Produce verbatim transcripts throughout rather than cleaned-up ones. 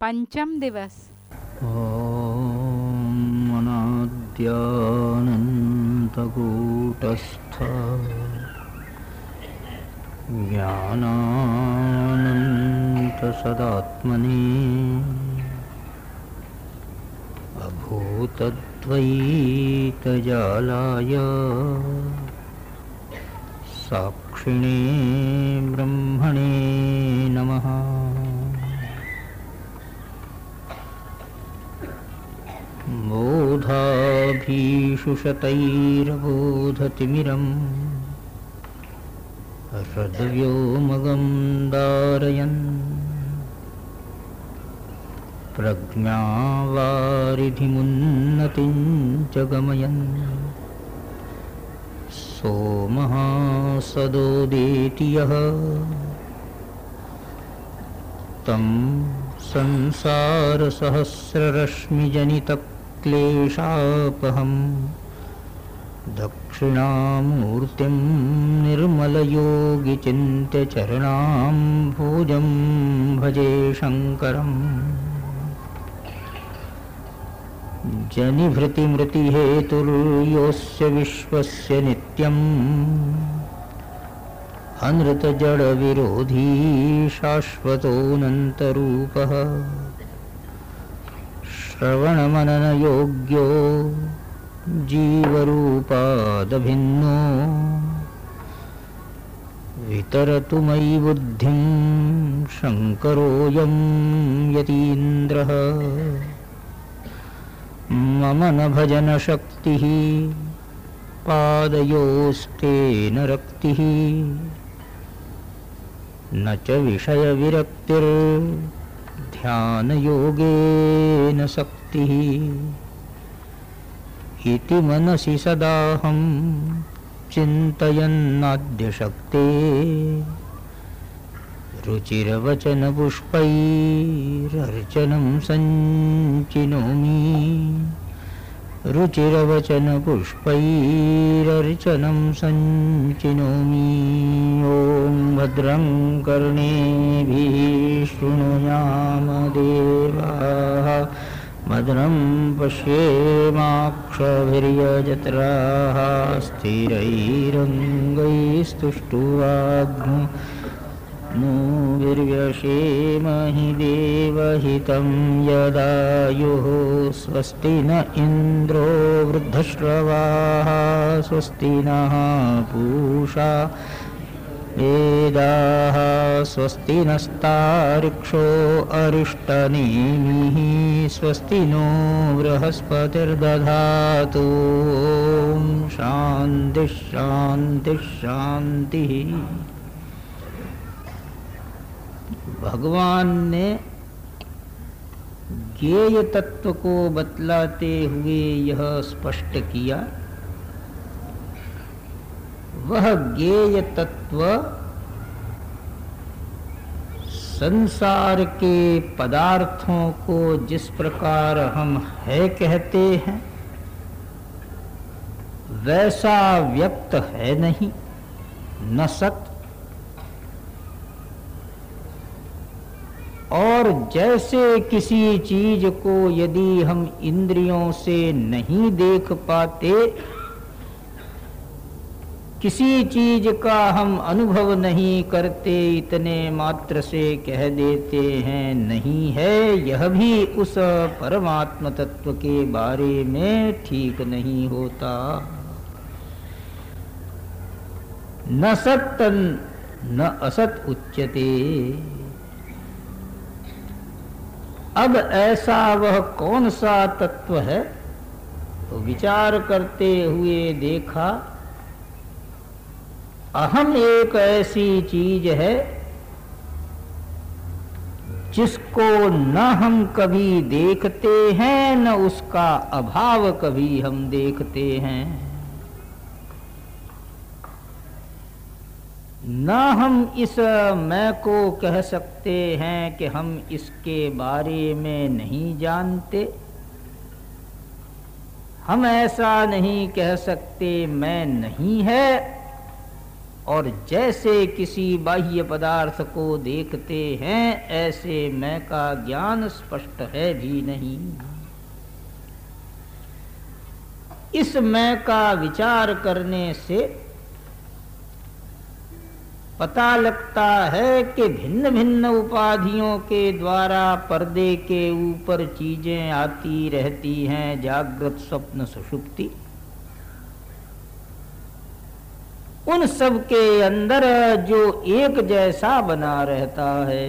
पंचम दिवस। ॐ अनाद्यानन्तकूटस्थ ज्ञानानन्तसदात्मने अभूतद्वैतजालाय साक्षिणे ब्रह्मणे नमः। बोधाभीषुषतैरबोधतिमिरम् हृद्व्योमगं धारयन् प्रज्ञावारिधिमुन्नतिं च गमयन् सोमः सदोदेति यः तं संसारसहस्ररश्मिजनितक्लेशापहं दक्षिणामूर्तिं निर्मलयोगिचिन्त्यचरणां भोजं भजे शङ्करम्। जनिभृतिमृतिहेतुर्योऽस्य विश्वस्य नित्यम् अनृतजडविरोधी शाश्वतोऽनन्तरूपः श्रवणमननयोग्यो जीवरूपादभिन्नो वितरतु मयि बुद्धिं शङ्करोऽयं यतीन्द्रः। मम न भजनशक्तिः पादयोस्तेन रक्तिः न च विषयविरक्तिर्ध्यानयोगेन सक्तिः इति मनसि सदाहं चिन्तयन्नाद्यशक्ते रुचिरवचनपुष्पैरर्चनं सञ्चिनोमि रुचिरवचनपुष्पैरर्चनं सञ्चिनोमि। ॐ भद्रं कर्णेभिः शृणुयाम देवाः भद्रं पश्येमाक्षभिर्यजत्राः स्थिरैरङ्गैस्तुष्टुवाग्नो नो वीर्यसेमहि देवहितं यदायुः। स्वस्ति न इन्द्रो वृद्धश्रवाः स्वस्ति नः पूषा वेदाः स्वस्ति नस्तार्क्ष्यो अरिष्टनेमिः स्वस्ति नो बृहस्पतिर्दधातु। ॐ शान्तिः शान्तिः शान्तिः। भगवान ने ज्ञेय तत्व को बतलाते हुए यह स्पष्ट किया, वह ज्ञेय तत्व संसार के पदार्थों को जिस प्रकार हम है कहते हैं वैसा व्यक्त है नहीं, न सत्य। और जैसे किसी चीज को यदि हम इंद्रियों से नहीं देख पाते, किसी चीज का हम अनुभव नहीं करते, इतने मात्र से कह देते हैं नहीं है, यह भी उस परमात्म तत्व के बारे में ठीक नहीं होता। न सत् न असत उच्यते। अब ऐसा वह कौन सा तत्व है, तो विचार करते हुए देखा, अहम एक ऐसी चीज है जिसको न हम कभी देखते हैं न उसका अभाव कभी हम देखते हैं, न हम इस मैं को कह सकते हैं कि हम इसके बारे में नहीं जानते, हम ऐसा नहीं कह सकते मैं नहीं है, और जैसे किसी बाह्य पदार्थ को देखते हैं ऐसे मैं का ज्ञान स्पष्ट है भी नहीं। इस मैं का विचार करने से पता लगता है कि भिन्न भिन्न उपाधियों के द्वारा पर्दे के ऊपर चीजें आती रहती हैं, जागृत स्वप्न सुषुप्ति। उन सब के अंदर जो एक जैसा बना रहता है।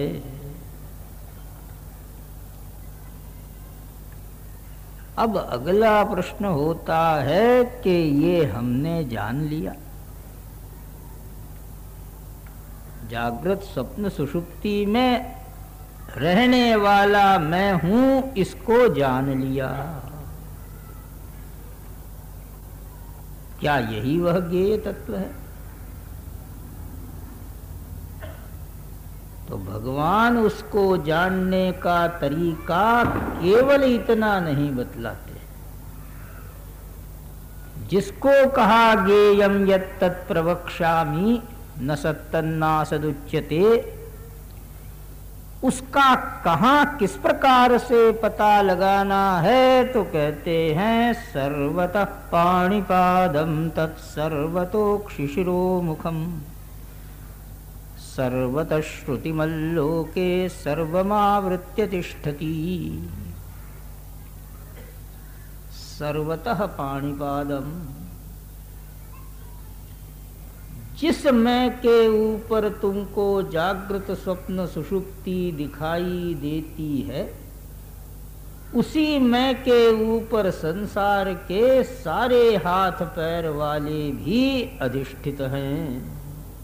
अब अगला प्रश्न होता है कि ये हमने जान लिया, जागृत स्वप्न सुषुप्ति में रहने वाला मैं हूं, इसको जान लिया। क्या यही वह ज्ञेय तत्व है? तो भगवान उसको जानने का तरीका केवल इतना नहीं बतलाते। जिसको कहा ज्ञेयं यत्तत् प्रवक्ष्यामि न सत्तन्नासदुच्यते, उसका कहाँ किस प्रकार से पता लगाना है तो कहते हैं सर्वतः पाणिपादं तत्सर्वतोक्षिशिरो मुखम सर्वतः श्रुतिमल्लोके सर्वमावृत्य तिष्ठति। सर्वतः पाणिपादम, जिस मैं के ऊपर तुमको जागृत स्वप्न सुषुप्ति दिखाई देती है, उसी मैं के ऊपर संसार के सारे हाथ पैर वाले भी अधिष्ठित हैं।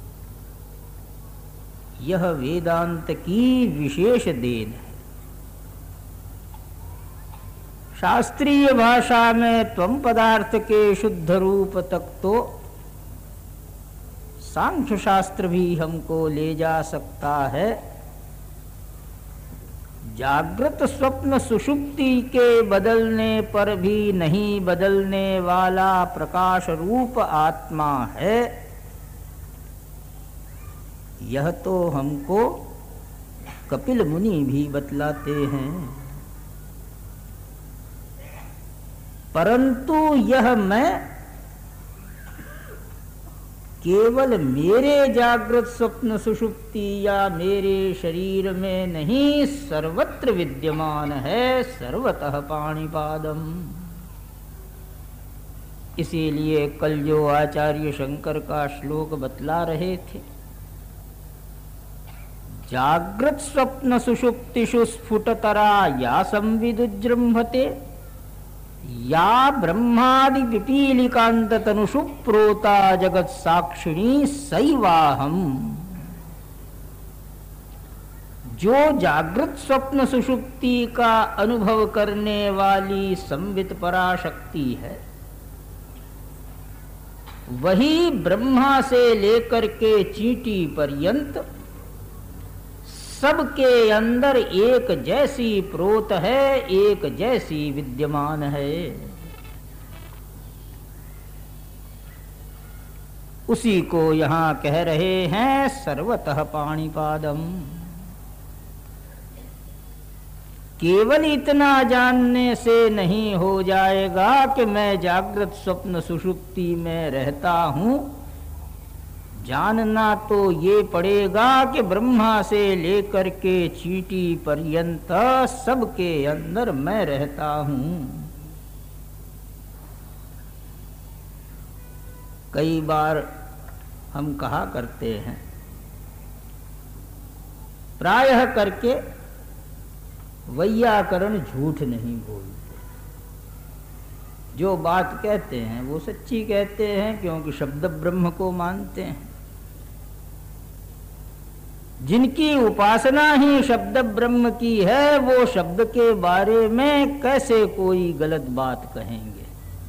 यह वेदांत की विशेष देन है। शास्त्रीय भाषा में त्वम पदार्थ के शुद्ध रूप तक तो सांख्य शास्त्र भी हमको ले जा सकता है। जागृत स्वप्न सुषुप्ति के बदलने पर भी नहीं बदलने वाला प्रकाश रूप आत्मा है, यह तो हमको कपिल मुनि भी बतलाते हैं। परंतु यह मैं केवल मेरे जागृत स्वप्न सुषुप्ति या मेरे शरीर में नहीं सर्वत्र विद्यमान है, सर्वतः पाणिपादम। इसीलिए कल जो आचार्य शंकर का श्लोक बतला रहे थे, जागृत स्वप्न सुषुप्तिषु स्फुटतरा या संविदुजृंभते या ब्रह्मादि पिपीलिकांत तनुषु प्रोता जगत साक्षिणी सैवाहम। जो जागृत स्वप्न सुषुप्ति का अनुभव करने वाली संवित पराशक्ति है, वही ब्रह्मा से लेकर के चींटी पर्यंत सबके अंदर एक जैसी प्रोत है, एक जैसी विद्यमान है। उसी को यहां कह रहे हैं सर्वतः पाणिपादम। केवल इतना जानने से नहीं हो जाएगा कि मैं जागृत स्वप्न सुषुप्ति में रहता हूं। जानना तो ये पड़ेगा कि ब्रह्मा से लेकर के चींटी पर्यंत सबके अंदर मैं रहता हूं। कई बार हम कहा करते हैं, प्रायः करके वैयाकरण झूठ नहीं बोलते। जो बात कहते हैं वो सच्ची कहते हैं, क्योंकि शब्द ब्रह्म को मानते हैं। जिनकी उपासना ही शब्द ब्रह्म की है, वो शब्द के बारे में कैसे कोई गलत बात कहेंगे।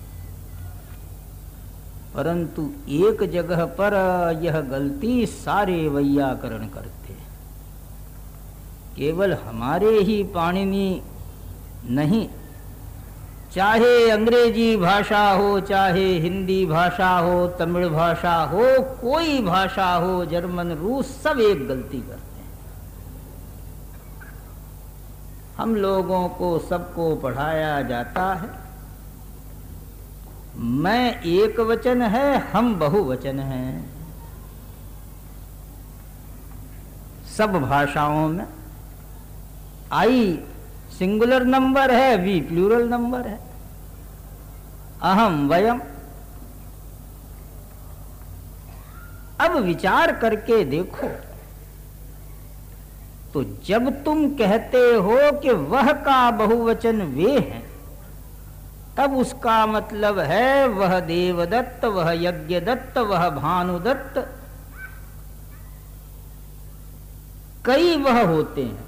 परंतु एक जगह पर यह गलती सारे वैयाकरण करते हैं। केवल हमारे ही पाणिनि नहीं, चाहे अंग्रेजी भाषा हो, चाहे हिंदी भाषा हो, तमिल भाषा हो, कोई भाषा हो, जर्मन, रूस, सब एक गलती करते हैं। हम लोगों को सबको पढ़ाया जाता है मैं एक वचन है, हम बहुवचन हैं। सब भाषाओं में आई सिंगुलर नंबर है, वी प्लूरल नंबर है, अहम वयम। अब विचार करके देखो तो जब तुम कहते हो कि वह का बहुवचन वे हैं, तब उसका मतलब है वह देवदत्त, वह यज्ञदत्त, वह भानुदत्त, कई वह होते हैं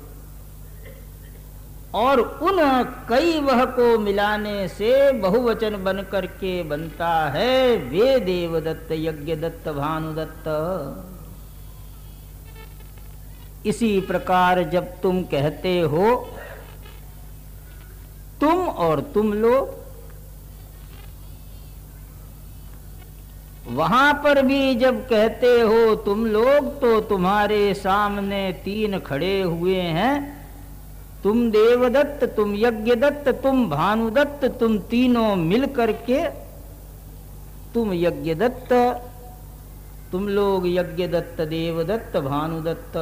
और उन कई वह को मिलाने से बहुवचन बन करके बनता है वे देवदत्त, यज्ञदत्त, भानुदत्त। इसी प्रकार जब तुम कहते हो तुम और तुम लोग, वहां पर भी जब कहते हो तुम लोग तो तुम्हारे सामने तीन खड़े हुए हैं, तुम देवदत्त, तुम यज्ञदत्त, तुम भानुदत्त, तुम तीनों मिल करके तुम यज्ञदत्त, तुम लोग यज्ञदत्त, देवदत्त, भानुदत्त,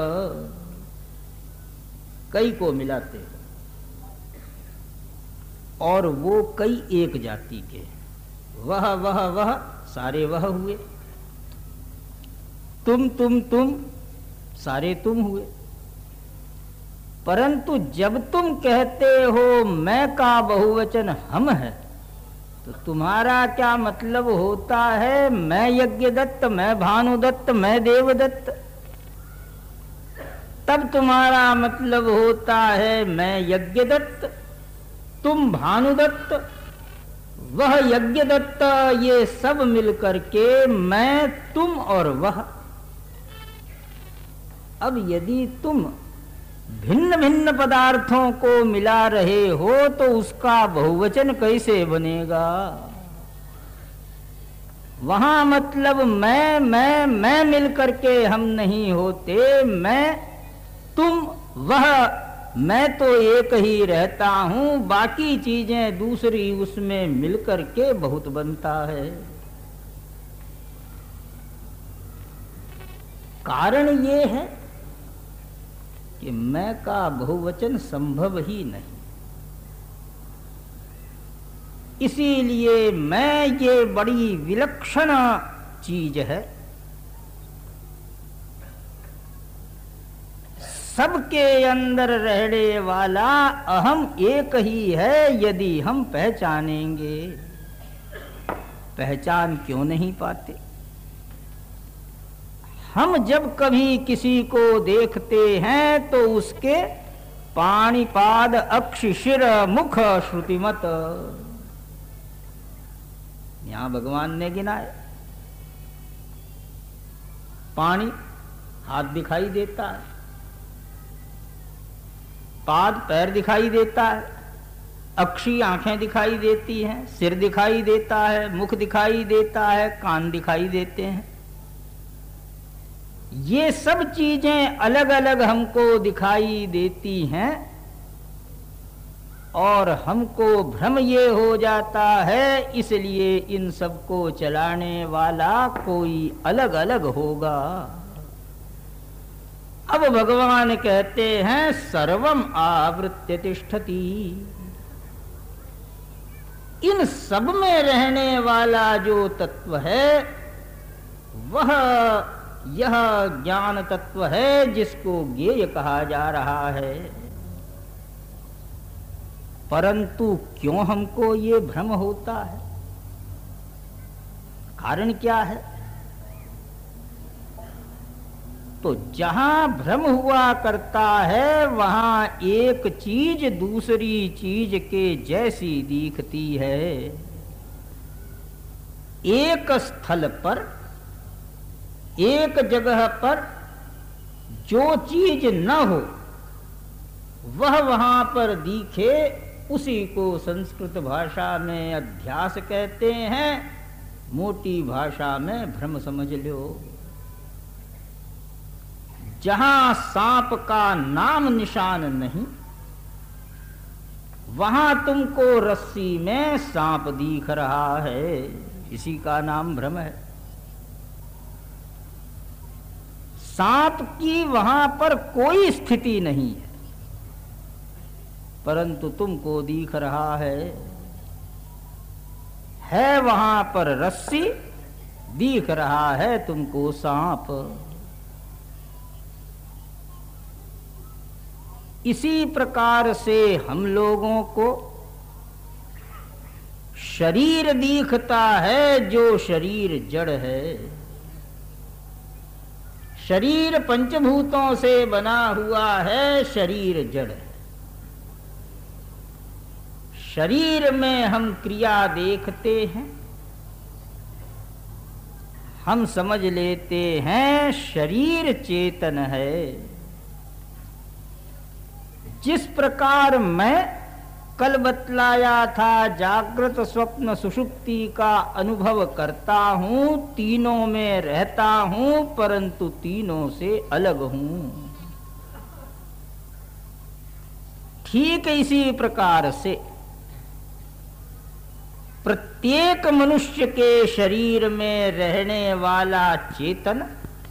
कई को मिलाते हो और वो कई एक जाति के, वह वह वह सारे वह हुए, तुम तुम तुम सारे तुम हुए। परंतु जब तुम कहते हो मैं का बहुवचन हम है, तो तुम्हारा क्या मतलब होता है? मैं यज्ञदत्त, मैं भानुदत्त, मैं देवदत्त। तब तुम्हारा मतलब होता है मैं यज्ञदत्त, तुम भानुदत्त, वह यज्ञदत्त, ये सब मिलकर के मैं, तुम और वह। अब यदि तुम भिन्न भिन्न पदार्थों को मिला रहे हो तो उसका बहुवचन कैसे बनेगा? वहां मतलब मैं मैं मैं मिलकर के हम नहीं होते, मैं तुम वह, मैं तो एक ही रहता हूं, बाकी चीजें दूसरी उसमें मिलकर के बहुत बनता है। कारण ये है कि मैं का बहुवचन संभव ही नहीं, इसीलिए मैं ये बड़ी विलक्षण चीज है। सबके अंदर रहने वाला अहम एक ही है। यदि हम पहचानेंगे, पहचान क्यों नहीं पाते? हम जब कभी किसी को देखते हैं तो उसके पाणिपाद, अक्ष, शिर, मुख, श्रुतिमत, यहां भगवान ने गिनाए। पाणी हाथ दिखाई देता है, पाद पैर दिखाई देता है, अक्षी आंखें दिखाई देती हैं, सिर दिखाई देता है, मुख दिखाई देता है, कान दिखाई देते हैं। ये सब चीजें अलग अलग हमको दिखाई देती हैं और हमको भ्रम ये हो जाता है, इसलिए इन सबको चलाने वाला कोई अलग अलग होगा। अब भगवान कहते हैं सर्वम आवृत्य तिष्ठति, इन सब में रहने वाला जो तत्व है वह यह ज्ञान तत्व है जिसको ज्ञेय कहा जा रहा है। परंतु क्यों हमको ये भ्रम होता है? कारण क्या है? तो जहां भ्रम हुआ करता है वहां एक चीज दूसरी चीज के जैसी दिखती है। एक स्थल पर, एक जगह पर जो चीज न हो वह वहां पर दिखे, उसी को संस्कृत भाषा में अध्यास कहते हैं, मोटी भाषा में भ्रम समझ लो। जहां सांप का नाम निशान नहीं, वहां तुमको रस्सी में सांप दिख रहा है, इसी का नाम भ्रम है। सांप की वहां पर कोई स्थिति नहीं है, परंतु तुमको दिख रहा है है वहां पर रस्सी, दिख रहा है तुमको सांप। इसी प्रकार से हम लोगों को शरीर दिखता है, जो शरीर जड़ है। शरीर पंचभूतों से बना हुआ है, शरीर जड़ है। शरीर में हम क्रिया देखते हैं, हम समझ लेते हैं शरीर चेतन है। जिस प्रकार मैं कल बतलाया था जागृत स्वप्न सुषुप्ति का अनुभव करता हूं, तीनों में रहता हूं, परंतु तीनों से अलग हूं। ठीक इसी प्रकार से प्रत्येक मनुष्य के शरीर में रहने वाला चेतन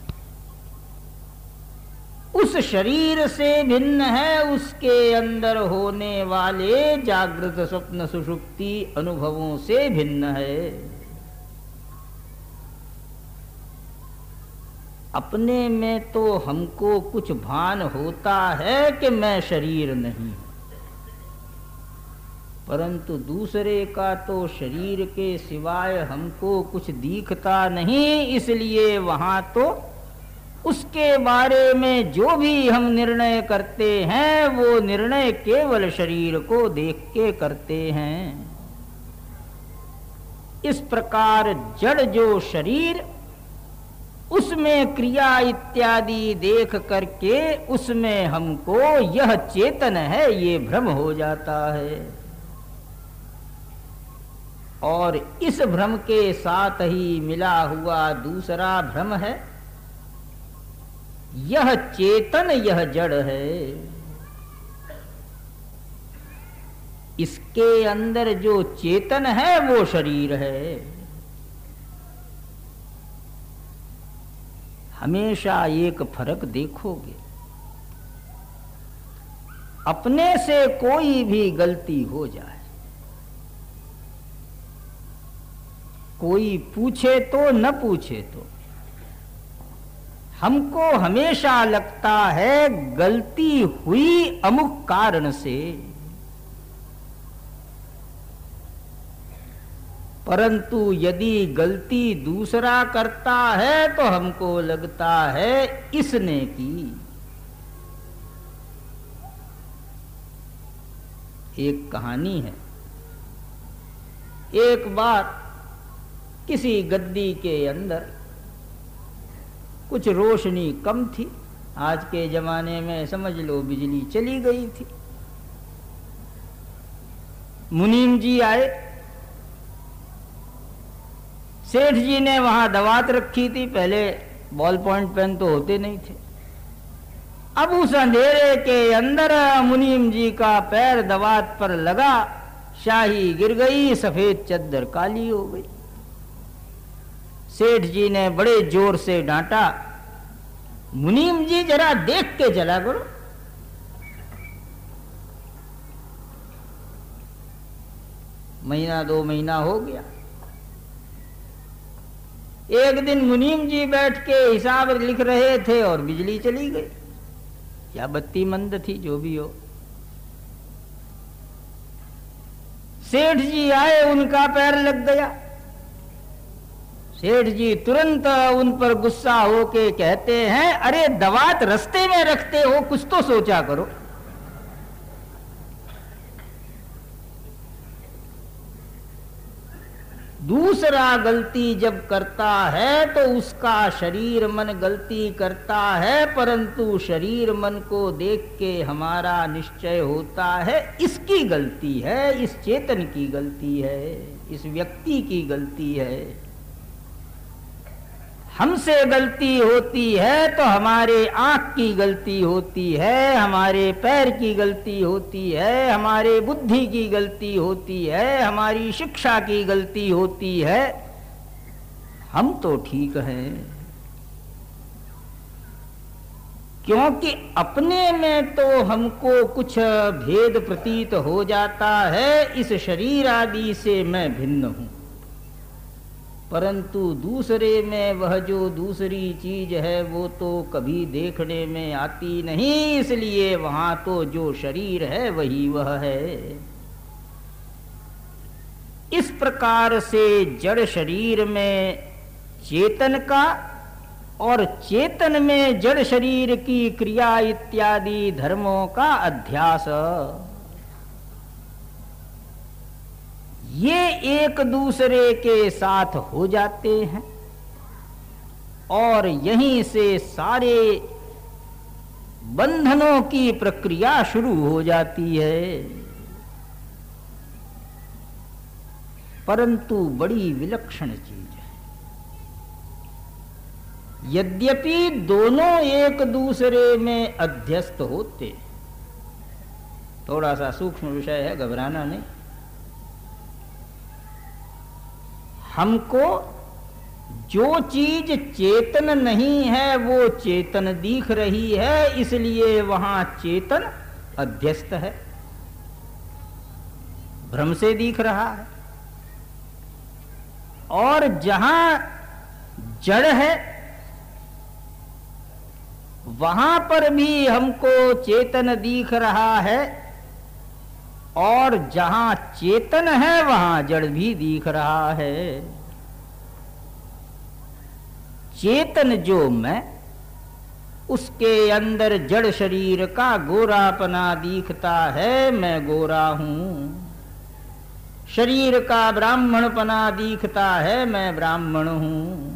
उस शरीर से भिन्न है, उसके अंदर होने वाले जागृत स्वप्न सुषुप्ति अनुभवों से भिन्न है। अपने में तो हमको कुछ भान होता है कि मैं शरीर नहीं, परंतु दूसरे का तो शरीर के सिवाय हमको कुछ दिखता नहीं, इसलिए वहां तो उसके बारे में जो भी हम निर्णय करते हैं वो निर्णय केवल शरीर को देख के करते हैं। इस प्रकार जड़ जो शरीर, उसमें क्रिया इत्यादि देख करके उसमें हमको यह चेतन है ये भ्रम हो जाता है। और इस भ्रम के साथ ही मिला हुआ दूसरा भ्रम है, यह चेतन यह जड़ है। इसके अंदर जो चेतन है वो शरीर है। हमेशा एक फर्क देखोगे, अपने से कोई भी गलती हो जाए, कोई पूछे तो न पूछे तो हमको हमेशा लगता है गलती हुई अमुक कारण से, परंतु यदि गलती दूसरा करता है तो हमको लगता है इसने की। एक कहानी है, एक बार किसी गद्दी के अंदर कुछ रोशनी कम थी। आज के जमाने में समझ लो बिजली चली गई थी। मुनीम जी आए, सेठ जी ने वहां दवात रखी थी। पहले बॉल पॉइंट पेन तो होते नहीं थे। अब उस अंधेरे के अंदर मुनीम जी का पैर दवात पर लगा, शाही गिर गई, सफेद चद्दर काली हो गई। सेठ जी ने बड़े जोर से डांटा, मुनीम जी जरा देख के चला करो। महीना दो महीना हो गया। एक दिन मुनीम जी बैठ के हिसाब लिख रहे थे और बिजली चली गई, या बत्ती मंद थी, जो भी हो। सेठ जी आए, उनका पैर लग गया। सेठ जी तुरंत उन पर गुस्सा होके कहते हैं, अरे दवात रास्ते में रखते हो, कुछ तो सोचा करो। दूसरा गलती जब करता है तो उसका शरीर मन गलती करता है, परंतु शरीर मन को देख के हमारा निश्चय होता है इसकी गलती है, इस चेतन की गलती है, इस व्यक्ति की गलती है। हमसे गलती होती है तो हमारे आँख की गलती होती है, हमारे पैर की गलती होती है, हमारे बुद्धि की गलती होती है, हमारी शिक्षा की गलती होती है। हम तो ठीक हैं, क्योंकि अपने में तो हमको कुछ भेद प्रतीत हो जाता है, इस शरीर आदि से मैं भिन्न हूं, परंतु दूसरे में वह जो दूसरी चीज है वो तो कभी देखने में आती नहीं, इसलिए वहां तो जो शरीर है वही वह है। इस प्रकार से जड़ शरीर में चेतन का और चेतन में जड़ शरीर की क्रिया इत्यादि धर्मों का अध्यास, ये एक दूसरे के साथ हो जाते हैं और यहीं से सारे बंधनों की प्रक्रिया शुरू हो जाती है। परंतु बड़ी विलक्षण चीज है। यद्यपि दोनों एक दूसरे में अध्यस्त होते, थोड़ा सा सूक्ष्म विषय है, घबराना नहीं। हमको जो चीज चेतन नहीं है वो चेतन दिख रही है, इसलिए वहां चेतन अध्यस्त है, भ्रम से दिख रहा है। और जहां जड़ है वहां पर भी हमको चेतन दिख रहा है, और जहां चेतन है वहां जड़ भी दिख रहा है। चेतन जो मैं, उसके अंदर जड़ शरीर का गोरापना दिखता है, मैं गोरा हूं। शरीर का ब्राह्मणपना दिखता है, मैं ब्राह्मण हूं।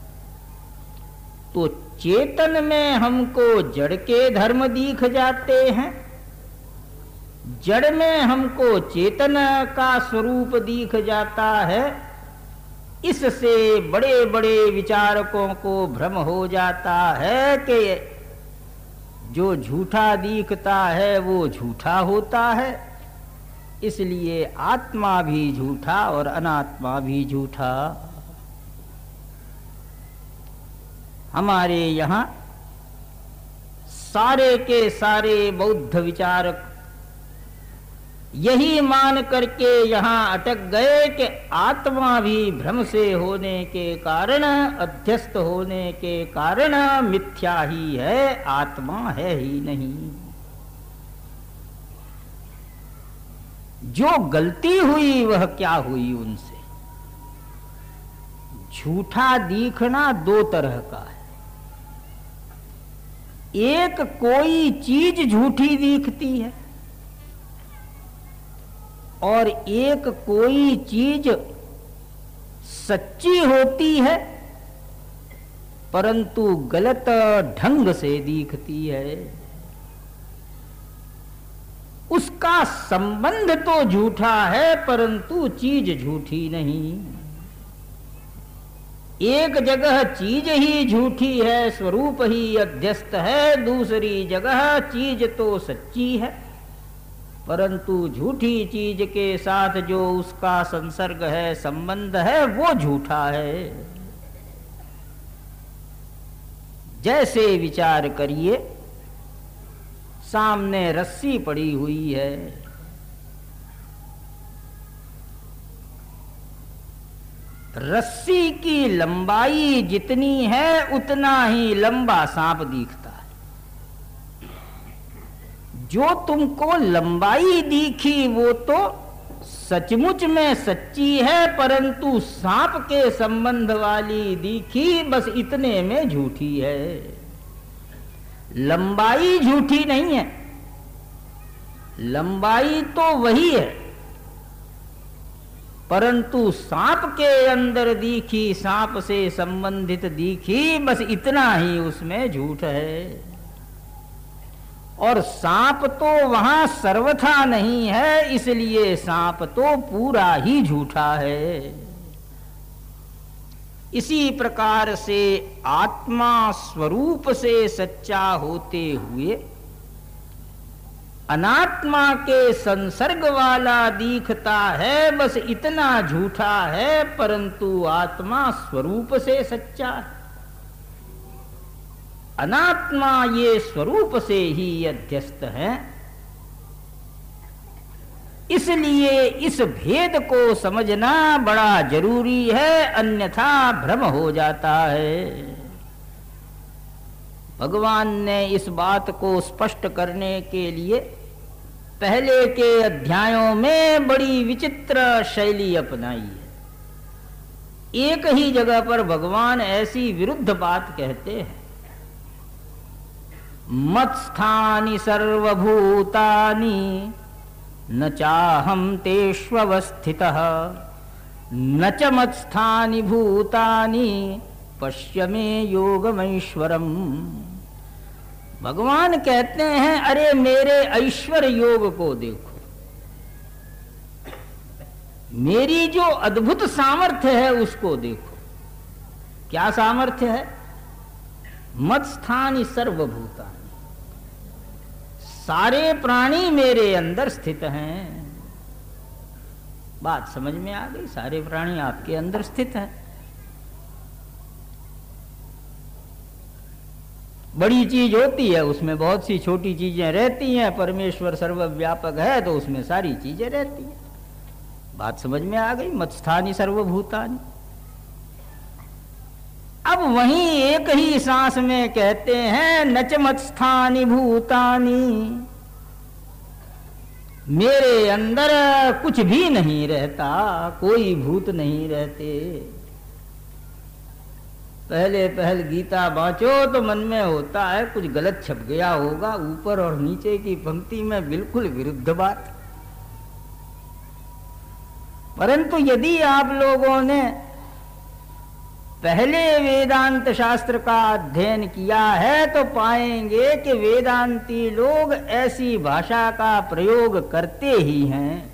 तो चेतन में हमको जड़ के धर्म दिख जाते हैं, जड़ में हमको चेतन का स्वरूप दिख जाता है। इससे बड़े बड़े विचारकों को भ्रम हो जाता है कि जो झूठा दिखता है वो झूठा होता है, इसलिए आत्मा भी झूठा और अनात्मा भी झूठा। हमारे यहाँ सारे के सारे बौद्ध विचारक यही मान करके यहाँ अटक गए कि आत्मा भी भ्रम से होने के कारण, अध्यस्त होने के कारण मिथ्या ही है, आत्मा है ही नहीं। जो गलती हुई वह क्या हुई उनसे? झूठा दिखना दो तरह का है। एक कोई चीज झूठी दिखती है और एक कोई चीज सच्ची होती है परंतु गलत ढंग से दिखती है। उसका संबंध तो झूठा है परंतु चीज झूठी नहीं। एक जगह चीज ही झूठी है, स्वरूप ही अध्यस्त है, दूसरी जगह चीज तो सच्ची है परंतु झूठी चीज के साथ जो उसका संसर्ग है, संबंध है, वो झूठा है। जैसे विचार करिए, सामने रस्सी पड़ी हुई है, रस्सी की लंबाई जितनी है उतना ही लंबा सांप दिखता है। जो तुमको लंबाई दिखी वो तो सचमुच में सच्ची है परंतु सांप के संबंध वाली दिखी, बस इतने में झूठी है। लंबाई झूठी नहीं है, लंबाई तो वही है परंतु सांप के अंदर दिखी, सांप से संबंधित दिखी, बस इतना ही उसमें झूठ है। और सांप तो वहां सर्वथा नहीं है, इसलिए सांप तो पूरा ही झूठा है। इसी प्रकार से आत्मा स्वरूप से सच्चा होते हुए अनात्मा के संसर्ग वाला दिखता है, बस इतना झूठा है, परंतु आत्मा स्वरूप से सच्चा है। अनात्मा ये स्वरूप से ही अध्यस्त है। इसलिए इस भेद को समझना बड़ा जरूरी है, अन्यथा भ्रम हो जाता है। भगवान ने इस बात को स्पष्ट करने के लिए पहले के अध्यायों में बड़ी विचित्र शैली अपनाई है। एक ही जगह पर भगवान ऐसी विरुद्ध बात कहते हैं, मत्स्थानि सर्वभूतानि न चाहं तेष्वस्थितः न च मत्स्थानि भूतानि पश्य मे योगमैश्वरम्। भगवान कहते हैं, अरे मेरे ऐश्वर्य योग को देखो, मेरी जो अद्भुत सामर्थ्य है उसको देखो। क्या सामर्थ्य है? मत्स्थानि सर्वभूतानि, सारे प्राणी मेरे अंदर स्थित हैं। बात समझ में आ गई? सारे प्राणी आपके अंदर स्थित हैं। बड़ी चीज होती है, उसमें बहुत सी छोटी चीजें रहती हैं। परमेश्वर सर्वव्यापक है तो उसमें सारी चीजें रहती हैं। बात समझ में आ गई? मत्स्थानि सर्वभूतानि। अब वहीं एक ही सांस में कहते हैं, नच मत्स्थानि भूतानि, मेरे अंदर कुछ भी नहीं रहता, कोई भूत नहीं रहते। पहले पहल गीता बाँचो तो मन में होता है कुछ गलत छप गया होगा, ऊपर और नीचे की पंक्ति में बिल्कुल विरुद्ध बात। परंतु यदि आप लोगों ने पहले वेदांत शास्त्र का अध्ययन किया है तो पाएंगे कि वेदांती लोग ऐसी भाषा का प्रयोग करते ही हैं।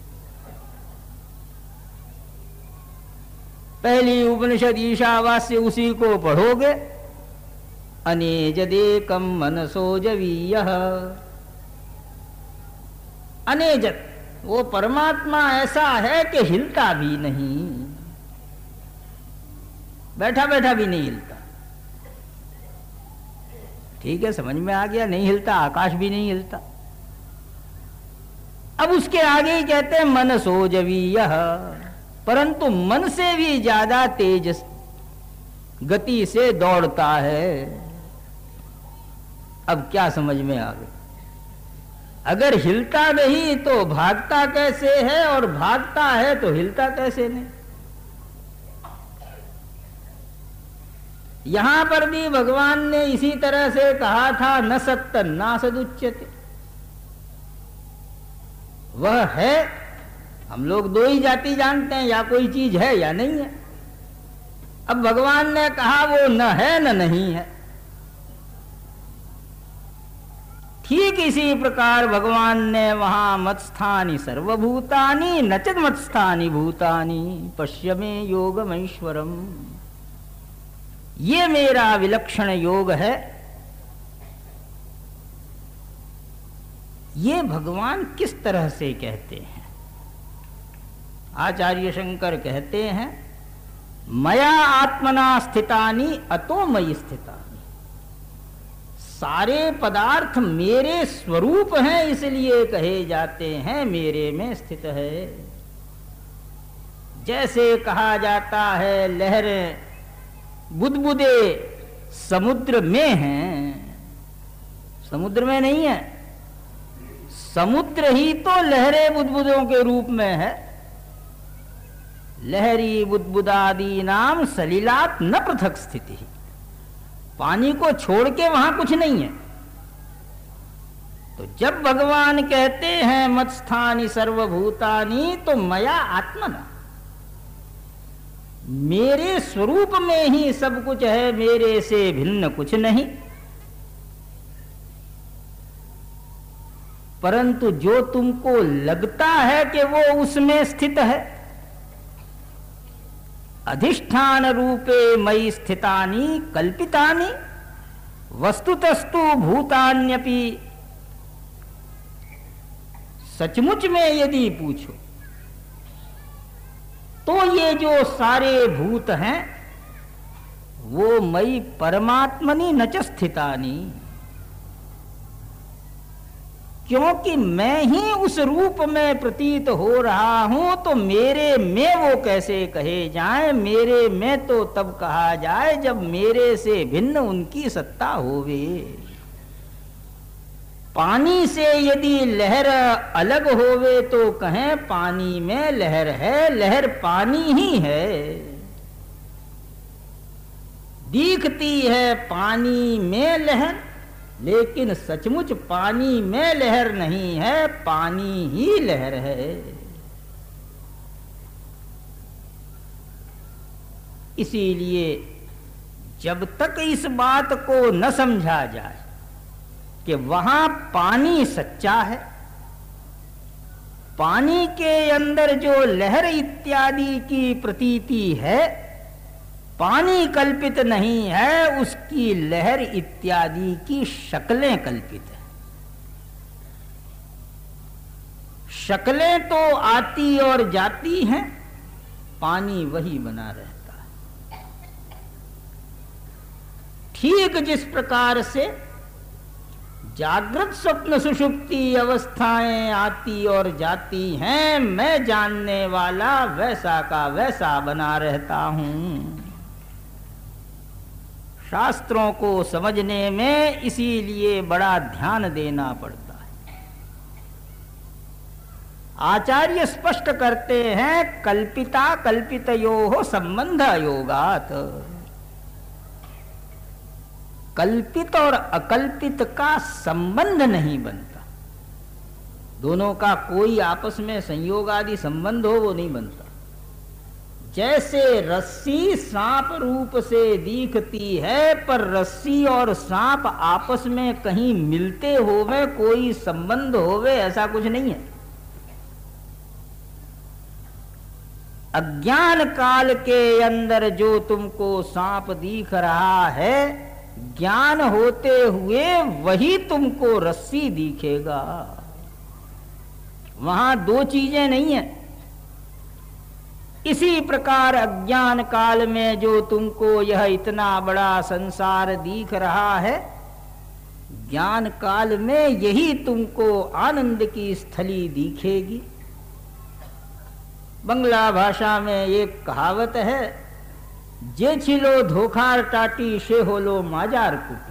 पहली उपनिषद ईशावास्य उसी को पढ़ोगे, अनेजदेकम मनसो जवीयः। अनेजत, वो परमात्मा ऐसा है कि हिलता भी नहीं, बैठा बैठा भी नहीं हिलता। ठीक है, समझ में आ गया? नहीं हिलता, आकाश भी नहीं हिलता। अब उसके आगे ही कहते हैं मनसो जवीयः, परंतु मन से भी ज्यादा तेज गति से दौड़ता है। अब क्या समझ में आ गया? अगर हिलता नहीं तो भागता कैसे है, और भागता है तो हिलता कैसे नहीं? यहां पर भी भगवान ने इसी तरह से कहा था, न सत्तन नासदुच्यते। वह है, हम लोग दो ही जाति जानते हैं, या कोई चीज है या नहीं है। अब भगवान ने कहा वो न है न नहीं है। ठीक इसी प्रकार भगवान ने वहां मत्स्थानि सर्वभूतानि न च मत्स्थानि भूतानि पश्य मे योगमैश्वरम्, ये मेरा विलक्षण योग है। ये भगवान किस तरह से कहते हैं? आचार्य शंकर कहते हैं, मया आत्मना स्थितानि अतो मयि स्थितानि। सारे पदार्थ मेरे स्वरूप हैं, इसलिए कहे जाते हैं मेरे में स्थित है। जैसे कहा जाता है लहरें बुदबुदे समुद्र में हैं, समुद्र में नहीं है, समुद्र ही तो लहरें बुदबुदों के रूप में है। लहरी बुदबुदादी नाम सलिलात न पृथक स्थिति। पानी को छोड़ के वहां कुछ नहीं है। तो जब भगवान कहते हैं मत्स्थानि सर्वभूतानि, तो मया आत्मना, मेरे स्वरूप में ही सब कुछ है, मेरे से भिन्न कुछ नहीं। परंतु जो तुमको लगता है कि वो उसमें स्थित है, अधिष्ठान रूपे मयि स्थितानि कल्पितानि वस्तुतस्तु भूतान्यपि, सचमुच में यदि पूछो तो ये जो सारे भूत हैं वो मयि परमात्मनि न च स्थितानि, क्योंकि मैं ही उस रूप में प्रतीत हो रहा हूं, तो मेरे में वो कैसे कहे जाए। मेरे में तो तब कहा जाए जब मेरे से भिन्न उनकी सत्ता होवे। पानी से यदि लहर अलग होवे तो कहें पानी में लहर है, लहर पानी ही है। दिखती है पानी में लहर, लेकिन सचमुच पानी में लहर नहीं है, पानी ही लहर है। इसीलिए जब तक इस बात को न समझा जाए कि वहां पानी सच्चा है, पानी के अंदर जो लहर इत्यादि की प्रतीति है पानी कल्पित नहीं है, उसकी लहर इत्यादि की शक्लें कल्पित है। शक्लें तो आती और जाती हैं, पानी वही बना रहता है। ठीक जिस प्रकार से जागृत स्वप्न सुषुप्ति अवस्थाएं आती और जाती हैं, मैं जानने वाला वैसा का वैसा बना रहता हूं। शास्त्रों को समझने में इसीलिए बड़ा ध्यान देना पड़ता है। आचार्य स्पष्ट करते हैं कल्पिता कल्पितयोः संबंध योगात्। कल्पित और अकल्पित का संबंध नहीं बनता, दोनों का कोई आपस में संयोग आदि संबंध हो वो नहीं बनता। जैसे रस्सी सांप रूप से दिखती है, पर रस्सी और सांप आपस में कहीं मिलते होवे, कोई संबंध होवे, ऐसा कुछ नहीं है। अज्ञान काल के अंदर जो तुमको सांप दिख रहा है, ज्ञान होते हुए वही तुमको रस्सी दिखेगा। वहां दो चीजें नहीं है। इसी प्रकार अज्ञान काल में जो तुमको यह इतना बड़ा संसार दिख रहा है, ज्ञान काल में यही तुमको आनंद की स्थली दिखेगी। बंगला भाषा में एक कहावत है, जे छिलो धोखार टाटी से होलो माजार कुटी।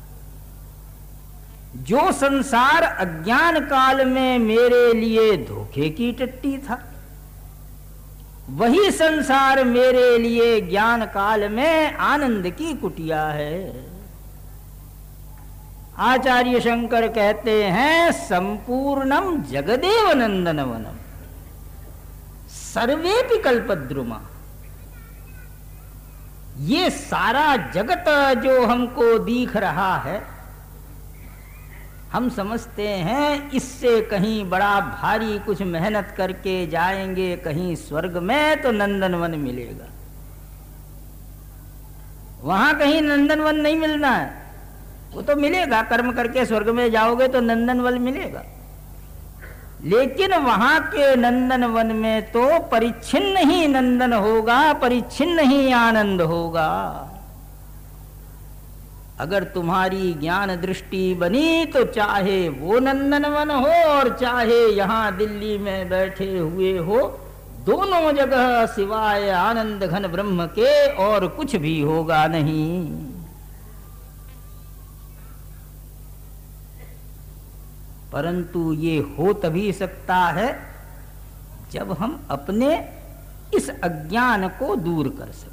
जो संसार अज्ञान काल में मेरे लिए धोखे की टट्टी था, वही संसार मेरे लिए ज्ञान काल में आनंद की कुटिया है। आचार्य शंकर कहते हैं संपूर्णम जगदेव नंदनवनम सर्वेपि कल्पद्रुमा। ये सारा जगत जो हमको दिख रहा है, हम समझते हैं इससे कहीं बड़ा भारी कुछ मेहनत करके जाएंगे कहीं स्वर्ग में तो नंदनवन मिलेगा। वहां कहीं नंदनवन नहीं मिलना है, वो तो मिलेगा, कर्म करके स्वर्ग में जाओगे तो नंदनवन मिलेगा। लेकिन वहां के नंदनवन में तो परिच्छिन्न ही नंदन होगा, परिच्छिन्न ही आनंद होगा। अगर तुम्हारी ज्ञान दृष्टि बनी तो चाहे वो नंदनवन हो और चाहे यहां दिल्ली में बैठे हुए हो, दोनों जगह सिवाय आनंद घन ब्रह्म के और कुछ भी होगा नहीं। परंतु ये हो तभी सकता है जब हम अपने इस अज्ञान को दूर कर सकें।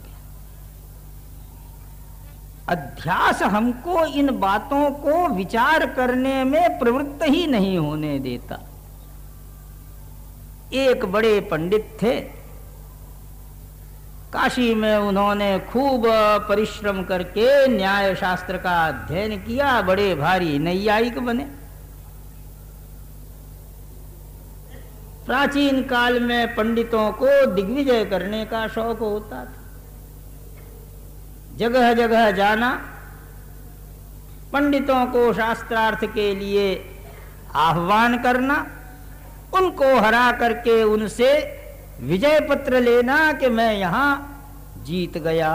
अध्यास हमको इन बातों को विचार करने में प्रवृत्त ही नहीं होने देता। एक बड़े पंडित थे, काशी में उन्होंने खूब परिश्रम करके न्याय शास्त्र का अध्ययन किया, बड़े भारी नैयायिक बने। प्राचीन काल में पंडितों को दिग्विजय करने का शौक होता था, जगह जगह जाना, पंडितों को शास्त्रार्थ के लिए आह्वान करना, उनको हरा करके उनसे विजय पत्र लेना कि मैं यहां जीत गया।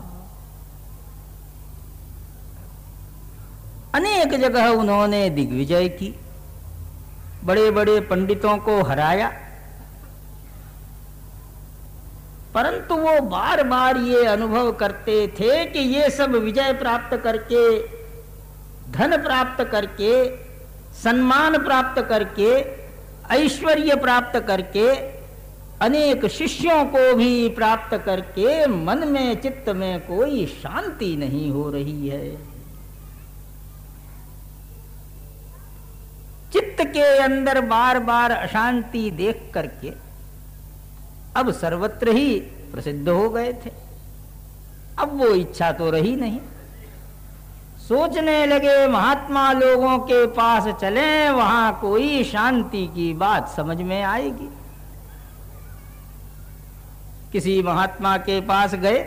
अनेक जगह उन्होंने दिग्विजय की, बड़े बड़े पंडितों को हराया, परंतु वो बार बार ये अनुभव करते थे कि ये सब विजय प्राप्त करके, धन प्राप्त करके, सम्मान प्राप्त करके, ऐश्वर्य प्राप्त करके, अनेक शिष्यों को भी प्राप्त करके मन में, चित्त में कोई शांति नहीं हो रही है। चित्त के अंदर बार बार अशांति देख करके अब सर्वत्र ही प्रसिद्ध हो गए थे। अब वो इच्छा तो रही नहीं। सोचने लगे महात्मा लोगों के पास चलें, वहां कोई शांति की बात समझ में आएगी। किसी महात्मा के पास गए,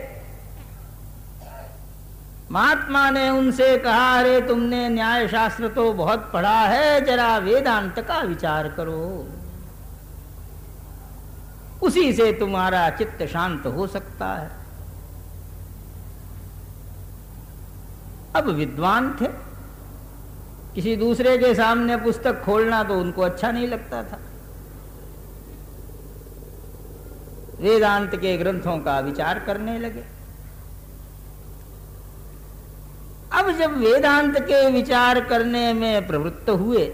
महात्मा ने उनसे कहा, अरे तुमने न्याय शास्त्र तो बहुत पढ़ा है, जरा वेदांत का विचार करो, उसी से तुम्हारा चित्त शांत हो सकता है। अब विद्वान थे, किसी दूसरे के सामने पुस्तक खोलना तो उनको अच्छा नहीं लगता था। वेदांत के ग्रंथों का विचार करने लगे। अब जब वेदांत के विचार करने में प्रवृत्त हुए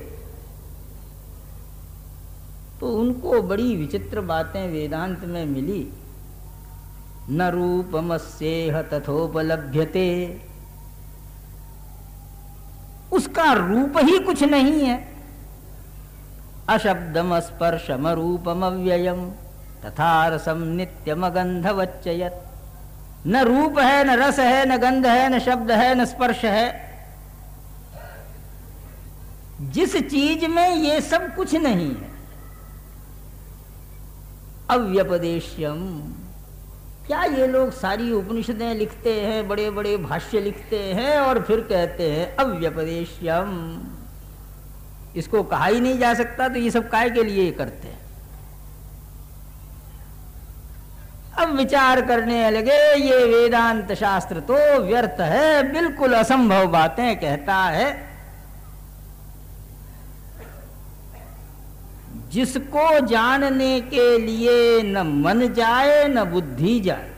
तो उनको बड़ी विचित्र बातें वेदांत में मिली। न रूपमस्येह तथोपलभ्यते, उसका रूप ही कुछ नहीं है। अशब्दम स्पर्शम रूपम अव्ययम तथा रसम नित्यम गंधवच्चयत्। न रूप है, न रस है, न गंध है, न शब्द है, न स्पर्श है। जिस चीज में ये सब कुछ नहीं है, अव्यपदेश्यम। क्या ये लोग सारी उपनिषदें लिखते हैं, बड़े बड़े भाष्य लिखते हैं और फिर कहते हैं अव्यपदेश्यम, इसको कहा ही नहीं जा सकता, तो ये सब काय के लिए करते हैं। अब विचार करने लगे, ये वेदांत शास्त्र तो व्यर्थ है, बिल्कुल असंभव बातें कहता है। जिसको जानने के लिए न मन जाए न बुद्धि जाए,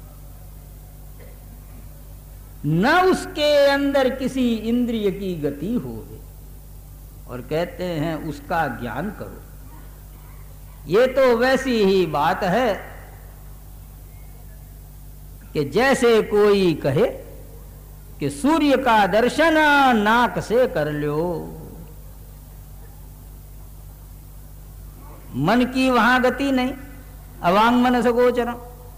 न उसके अंदर किसी इंद्रिय की गति हो, और कहते हैं उसका ज्ञान करो। ये तो वैसी ही बात है कि जैसे कोई कहे कि सूर्य का दर्शन नाक से कर लो। मन की वहां गति नहीं, अवांग मनस गोचरम।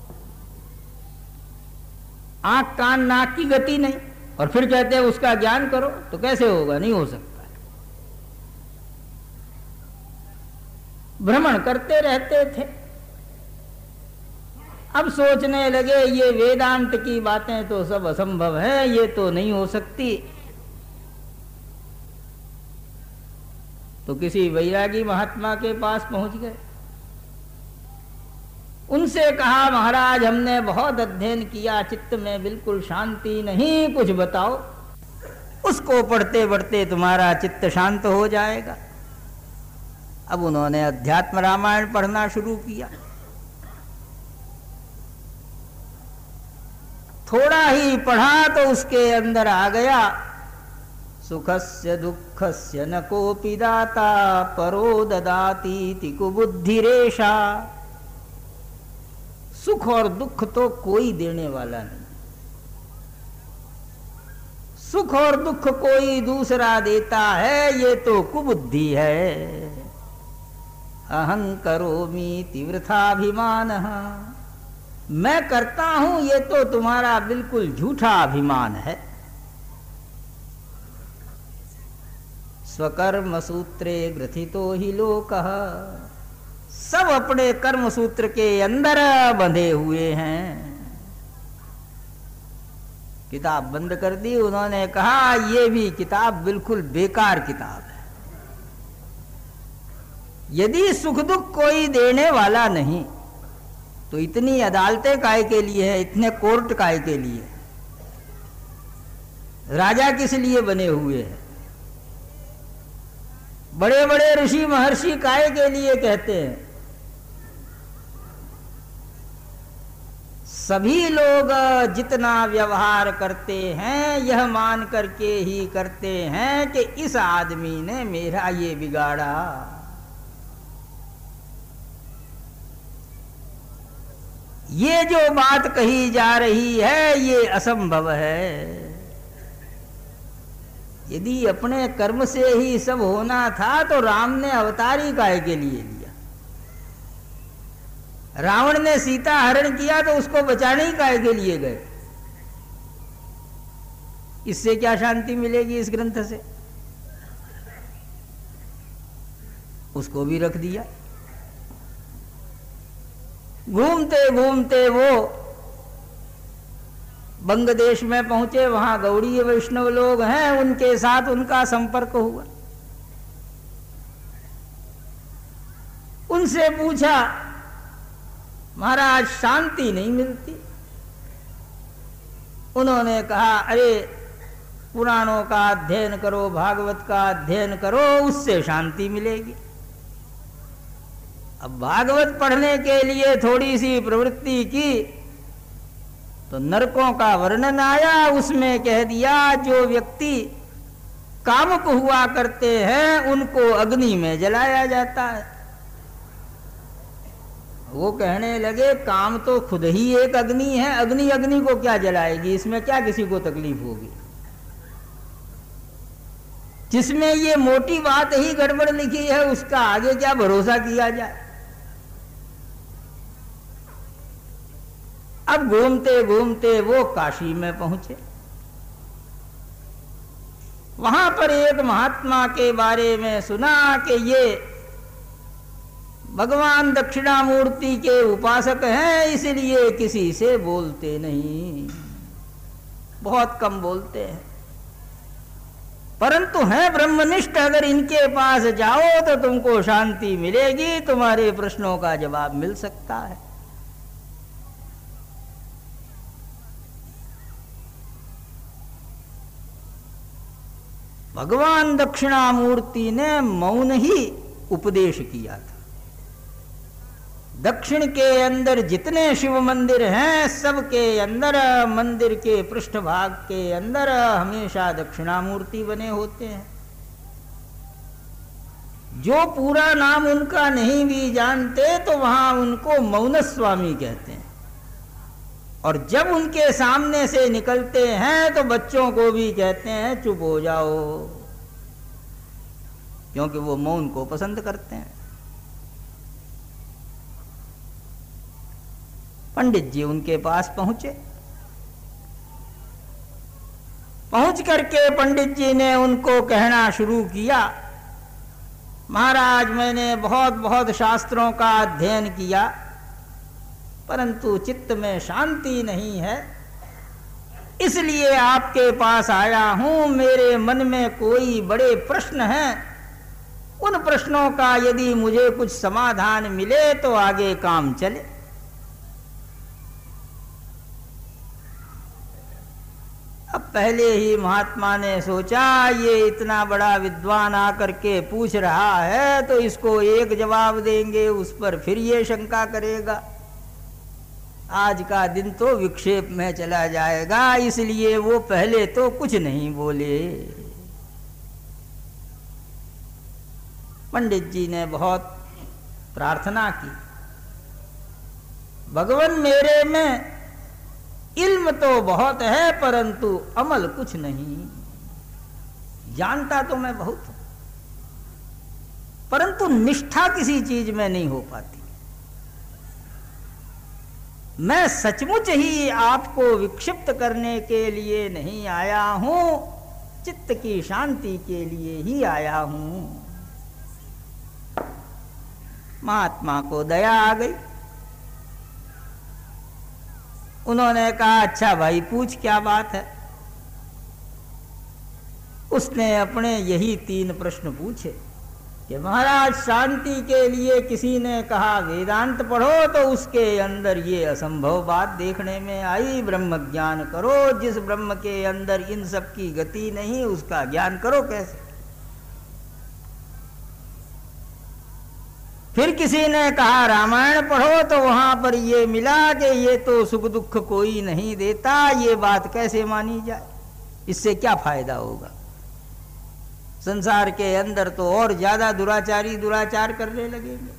आंख कान नाक की गति नहीं, और फिर कहते हैं उसका ज्ञान करो, तो कैसे होगा? नहीं हो सकता। भ्रमण करते रहते थे। अब सोचने लगे ये वेदांत की बातें तो सब असंभव है, ये तो नहीं हो सकती। तो किसी वैरागी महात्मा के पास पहुंच गए। उनसे कहा, महाराज हमने बहुत अध्ययन किया, चित्त में बिल्कुल शांति नहीं, कुछ बताओ। उसको पढ़ते पढ़ते तुम्हारा चित्त शांत हो जाएगा। अब उन्होंने अध्यात्म रामायण पढ़ना शुरू किया। थोड़ा ही पढ़ा तो उसके अंदर आ गया, सुखस्य दुःखस्य न कोपि दाता परो ददातीति कुबुद्धिरेषा। सुख और दुख तो कोई देने वाला नहीं, सुख और दुख कोई दूसरा देता है, ये तो कुबुद्धि है। अहं करोमि तीव्रथाभिमानः मैं करता हूं ये तो तुम्हारा बिल्कुल झूठा अभिमान है। स्वकर्म सूत्रे ग्रथितो ही लोकः, सब अपने कर्म सूत्र के अंदर बंधे हुए हैं। किताब बंद कर दी, उन्होंने कहा ये भी किताब बिल्कुल बेकार किताब है। यदि सुख दुख कोई देने वाला नहीं तो इतनी अदालतें काय के लिए है, इतने कोर्ट काय के लिए, राजा किस लिए बने हुए हैं, बड़े बड़े ऋषि महर्षि काय के लिए कहते हैं। सभी लोग जितना व्यवहार करते हैं यह मान करके ही करते हैं कि इस आदमी ने मेरा ये बिगाड़ा। ये जो बात कही जा रही है ये असंभव है। यदि अपने कर्म से ही सब होना था तो राम ने अवतार ही काहे के लिए लिया? रावण ने सीता हरण किया तो उसको बचाने ही काहे के लिए गए? इससे क्या शांति मिलेगी इस ग्रंथ से? उसको भी रख दिया। घूमते घूमते वो बंग देश में पहुंचे, वहां गौड़ीय वैष्णव लोग हैं, उनके साथ उनका संपर्क हुआ। उनसे पूछा, महाराज शांति नहीं मिलती। उन्होंने कहा, अरे पुराणों का अध्ययन करो, भागवत का अध्ययन करो, उससे शांति मिलेगी। अब भागवत पढ़ने के लिए थोड़ी सी प्रवृत्ति की तो नरकों का वर्णन आया। उसमें कह दिया जो व्यक्ति कामुक हुआ करते हैं उनको अग्नि में जलाया जाता है। वो कहने लगे काम तो खुद ही एक अग्नि है, अग्नि अग्नि को क्या जलाएगी, इसमें क्या किसी को तकलीफ होगी। जिसमें ये मोटी बात ही गड़बड़ लिखी है उसका आगे क्या भरोसा किया जाए। अब घूमते घूमते वो काशी में पहुंचे। वहां पर एक महात्मा के बारे में सुना कि ये भगवान दक्षिणामूर्ति के उपासक हैं, इसलिए किसी से बोलते नहीं, बहुत कम बोलते हैं, परंतु हैं ब्रह्मनिष्ठ। अगर इनके पास जाओ तो तुमको शांति मिलेगी, तुम्हारे प्रश्नों का जवाब मिल सकता है। भगवान दक्षिणामूर्ति ने मौन ही उपदेश किया था। दक्षिण के अंदर जितने शिव मंदिर हैं सबके अंदर, मंदिर के पृष्ठभाग के अंदर हमेशा दक्षिणामूर्ति बने होते हैं। जो पूरा नाम उनका नहीं भी जानते तो वहां उनको मौन स्वामी कहते हैं, और जब उनके सामने से निकलते हैं तो बच्चों को भी कहते हैं चुप हो जाओ, क्योंकि वो मौन को पसंद करते हैं। पंडित जी उनके पास पहुंचे। पहुंच करके पंडित जी ने उनको कहना शुरू किया, महाराज मैंने बहुत बहुत शास्त्रों का अध्ययन किया, परंतु चित्त में शांति नहीं है, इसलिए आपके पास आया हूं। मेरे मन में कोई बड़े प्रश्न हैं, उन प्रश्नों का यदि मुझे कुछ समाधान मिले तो आगे काम चले। अब पहले ही महात्मा ने सोचा ये इतना बड़ा विद्वान आकर के पूछ रहा है तो इसको एक जवाब देंगे, उस पर फिर ये शंका करेगा, आज का दिन तो विक्षेप में चला जाएगा, इसलिए वो पहले तो कुछ नहीं बोले। पंडित जी ने बहुत प्रार्थना की, भगवान मेरे में इल्म तो बहुत है परंतु अमल कुछ नहीं, जानता तो मैं बहुत हूं परंतु निष्ठा किसी चीज में नहीं हो पाती। मैं सचमुच ही आपको विक्षिप्त करने के लिए नहीं आया हूं, चित्त की शांति के लिए ही आया हूं। महात्मा को दया आ गई। उन्होंने कहा, अच्छा भाई पूछ क्या बात है। उसने अपने यही तीन प्रश्न पूछे कि महाराज, शांति के लिए किसी ने कहा वेदांत पढ़ो, तो उसके अंदर ये असंभव बात देखने में आई, ब्रह्म ज्ञान करो। जिस ब्रह्म के अंदर इन सब की गति नहीं, उसका ज्ञान करो कैसे। फिर किसी ने कहा रामायण पढ़ो, तो वहां पर ये मिला कि ये तो सुख दुख कोई नहीं देता। ये बात कैसे मानी जाए, इससे क्या फायदा होगा। संसार के अंदर तो और ज्यादा दुराचारी दुराचार करने लगेंगे।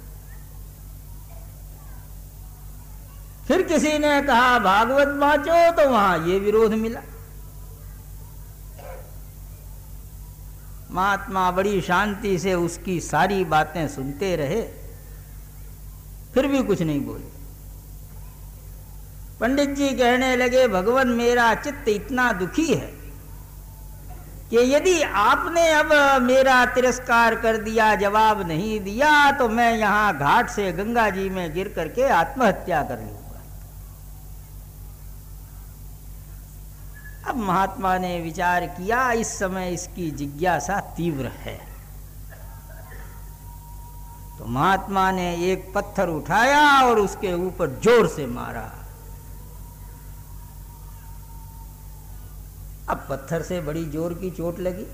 फिर किसी ने कहा भागवत वाचो, तो वहां ये विरोध मिला। महात्मा बड़ी शांति से उसकी सारी बातें सुनते रहे, फिर भी कुछ नहीं बोले। पंडित जी कहने लगे, भगवान मेरा चित्त इतना दुखी है कि यदि आपने अब मेरा तिरस्कार कर दिया, जवाब नहीं दिया, तो मैं यहां घाट से गंगा जी में गिर करके आत्महत्या कर लूंगा। अब महात्मा ने विचार किया, इस समय इसकी जिज्ञासा तीव्र है। तो महात्मा ने एक पत्थर उठाया और उसके ऊपर जोर से मारा। अब पत्थर से बड़ी जोर की चोट लगी।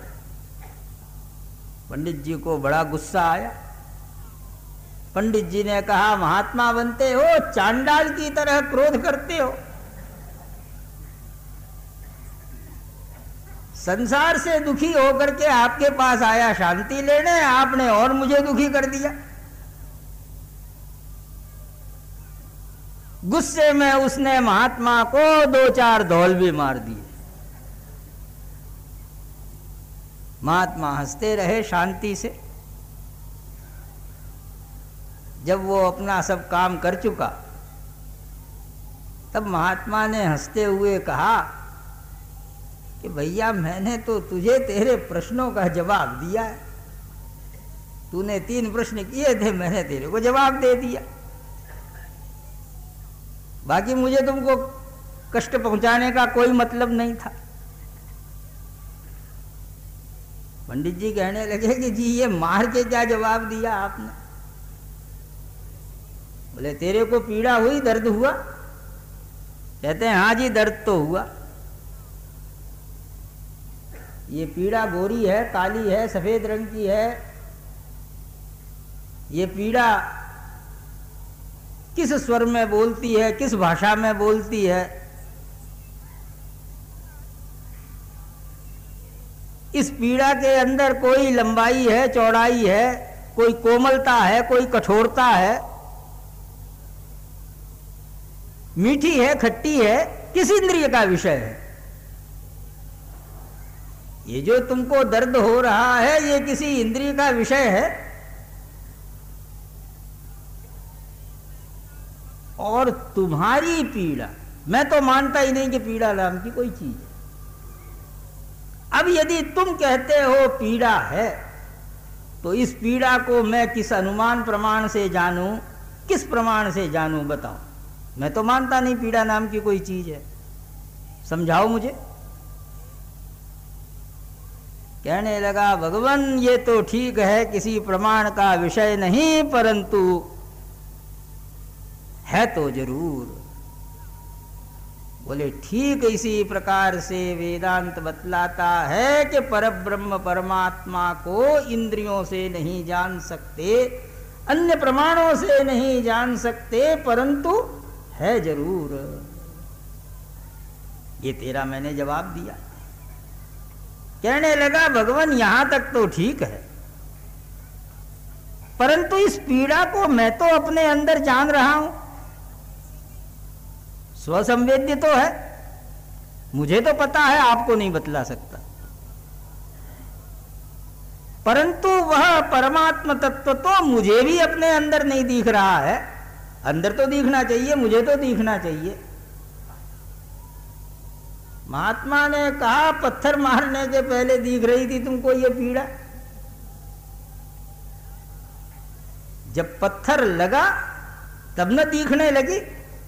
पंडित जी को बड़ा गुस्सा आया। पंडित जी ने कहा, महात्मा बनते हो, चांडाल की तरह क्रोध करते हो। संसार से दुखी होकर के आपके पास आया शांति लेने, आपने और मुझे दुखी कर दिया। गुस्से में उसने महात्मा को दो चार धौल भी मार दिए। महात्मा हंसते रहे शांति से। जब वो अपना सब काम कर चुका, तब महात्मा ने हंसते हुए कहा कि भैया, मैंने तो तुझे तेरे प्रश्नों का जवाब दिया है। तूने तीन प्रश्न किए थे, मैंने तेरे को जवाब दे दिया। बाकी मुझे तुमको कष्ट पहुंचाने का कोई मतलब नहीं था। पंडित जी कहने लगे कि जी ये मार के क्या जवाब दिया आपने। बोले, तेरे को पीड़ा हुई, दर्द हुआ? कहते हैं हाँ जी, दर्द तो हुआ। ये पीड़ा गोरी है, काली है, सफेद रंग की है। ये पीड़ा किस स्वर में बोलती है, किस भाषा में बोलती है? इस पीड़ा के अंदर कोई लंबाई है, चौड़ाई है, कोई कोमलता है, कोई कठोरता है, मीठी है, खट्टी है, किस इंद्रिय का विषय है? ये जो तुमको दर्द हो रहा है, ये किसी इंद्रिय का विषय है? और तुम्हारी पीड़ा, मैं तो मानता ही नहीं कि पीड़ा नाम की कोई चीज है। अब यदि तुम कहते हो पीड़ा है, तो इस पीड़ा को मैं किस अनुमान प्रमाण से जानूं, किस प्रमाण से जानूं, बताओ। मैं तो मानता नहीं पीड़ा नाम की कोई चीज है, समझाओ मुझे। कहने लगा, भगवान ये तो ठीक है, किसी प्रमाण का विषय नहीं, परंतु है तो जरूर। बोले, ठीक इसी प्रकार से वेदांत बतलाता है कि परब्रह्म परमात्मा को इंद्रियों से नहीं जान सकते, अन्य प्रमाणों से नहीं जान सकते, परंतु है जरूर। ये तेरा मैंने जवाब दिया। कहने लगा, भगवान यहां तक तो ठीक है, परंतु इस पीड़ा को मैं तो अपने अंदर जान रहा हूं। स्वसंवेद्य तो है, मुझे तो पता है, आपको नहीं बतला सकता। परंतु वह परमात्मा तत्व तो मुझे भी अपने अंदर नहीं दिख रहा है। अंदर तो दिखना चाहिए, मुझे तो दिखना चाहिए। महात्मा ने कहा पत्थर मारने के पहले दिख रही थी तुमको ये पीड़ा, जब पत्थर लगा तब न दिखने लगी।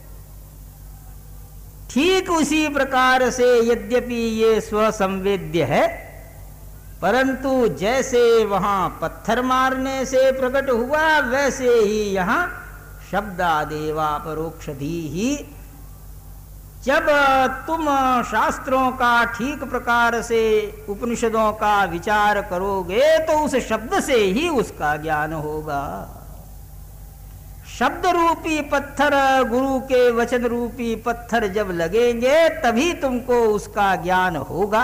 ठीक उसी प्रकार से यद्यपि ये स्वसंवेद्य है, परंतु जैसे वहां पत्थर मारने से प्रकट हुआ, वैसे ही यहां शब्दादेवा परोक्षधि ही। जब तुम शास्त्रों का ठीक प्रकार से, उपनिषदों का विचार करोगे तो उस शब्द से ही उसका ज्ञान होगा। शब्द रूपी पत्थर, गुरु के वचन रूपी पत्थर जब लगेंगे तभी तुमको उसका ज्ञान होगा।